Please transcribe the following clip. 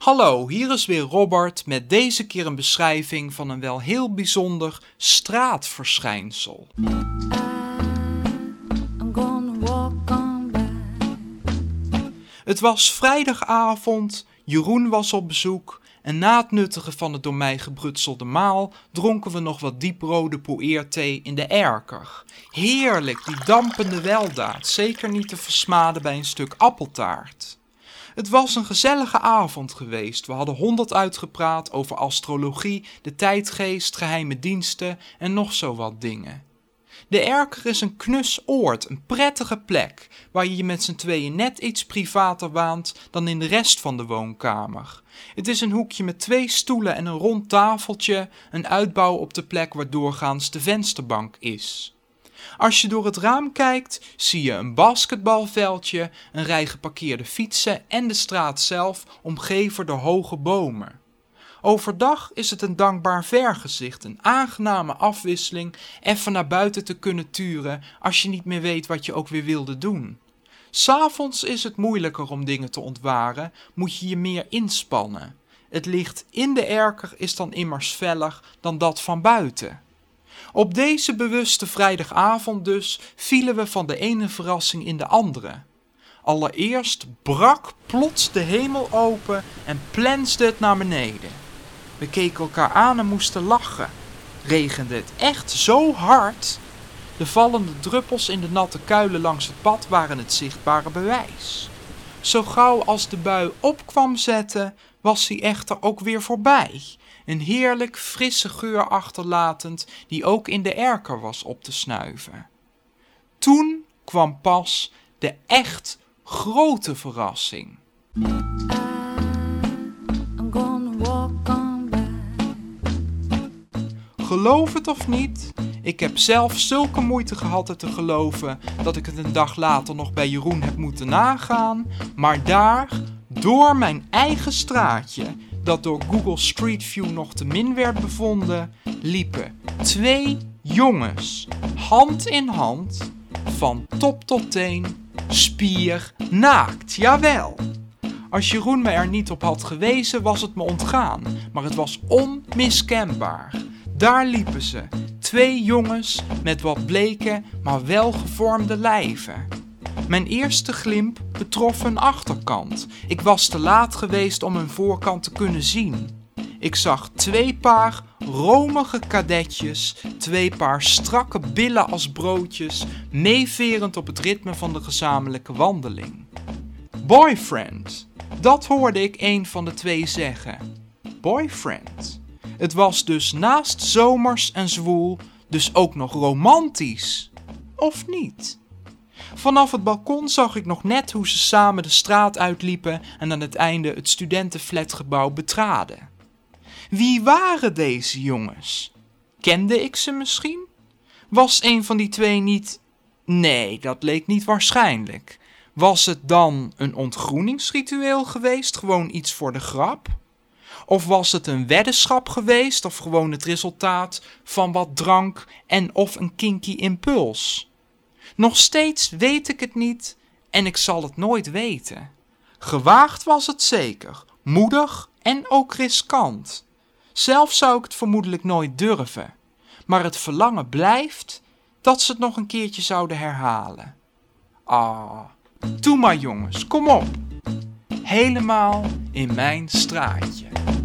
Hallo, hier is weer Robert met deze keer een beschrijving van een wel heel bijzonder straatverschijnsel. Het was vrijdagavond, Jeroen was op bezoek en na het nuttigen van het door mij gebrutselde maal dronken we nog wat dieprode poëerthee in de erker. Heerlijk, die dampende weldaad, zeker niet te versmaden bij een stuk appeltaart. Het was een gezellige avond geweest. We hadden 100 uitgepraat over astrologie, de tijdgeest, geheime diensten en nog zo wat dingen. De erker is een knus oord, een prettige plek, waar je je met z'n tweeën net iets privater waant dan in de rest van de woonkamer. Het is een hoekje met 2 stoelen en een rond tafeltje, een uitbouw op de plek waar doorgaans de vensterbank is. Als je door het raam kijkt, zie je een basketbalveldje, een rij geparkeerde fietsen en de straat zelf omgeven door hoge bomen. Overdag is het een dankbaar vergezicht, een aangename afwisseling, even naar buiten te kunnen turen als je niet meer weet wat je ook weer wilde doen. 'S Avonds is het moeilijker om dingen te ontwaren, moet je je meer inspannen. Het licht in de erker is dan immers feller dan dat van buiten. Op deze bewuste vrijdagavond dus vielen we van de ene verrassing in de andere. Allereerst brak plots de hemel open en plensde het naar beneden. We keken elkaar aan en moesten lachen. Regende het echt zo hard? De vallende druppels in de natte kuilen langs het pad waren het zichtbare bewijs. Zo gauw als de bui op kwam zetten, was hij echter ook weer voorbij. Een heerlijk frisse geur achterlatend die ook in de erker was op te snuiven. Toen kwam pas de echt grote verrassing. Geloof het of niet, ik heb zelf zulke moeite gehad het te geloven dat ik het een dag later nog bij Jeroen heb moeten nagaan, maar daar, door mijn eigen straatje, dat door Google Street View nog te min werd bevonden, liepen 2 jongens, hand in hand, van top tot teen, spiernaakt, jawel. Als Jeroen me er niet op had gewezen, was het me ontgaan, maar het was onmiskenbaar. Daar liepen ze, 2 jongens met wat bleke, maar wel gevormde lijven. Mijn eerste glimp betrof hun achterkant. Ik was te laat geweest om hun voorkant te kunnen zien. Ik zag 2 paar romige kadetjes, 2 paar strakke billen als broodjes, meeverend op het ritme van de gezamenlijke wandeling. Boyfriend, dat hoorde ik een van de 2 zeggen. Boyfriend. Het was dus naast zomers en zwoel, dus ook nog romantisch. Of niet? Vanaf het balkon zag ik nog net hoe ze samen de straat uitliepen en aan het einde het studentenflatgebouw betraden. Wie waren deze jongens? Kende ik ze misschien? Was een van die 2 niet... Nee, dat leek niet waarschijnlijk. Was het dan een ontgroeningsritueel geweest, gewoon iets voor de grap? Of was het een weddenschap geweest of gewoon het resultaat van wat drank en of een kinky impuls? Nog steeds weet ik het niet en ik zal het nooit weten. Gewaagd was het zeker, moedig en ook riskant. Zelf zou ik het vermoedelijk nooit durven, maar het verlangen blijft dat ze het nog een keertje zouden herhalen. Doe maar jongens, kom op. Helemaal in mijn straatje.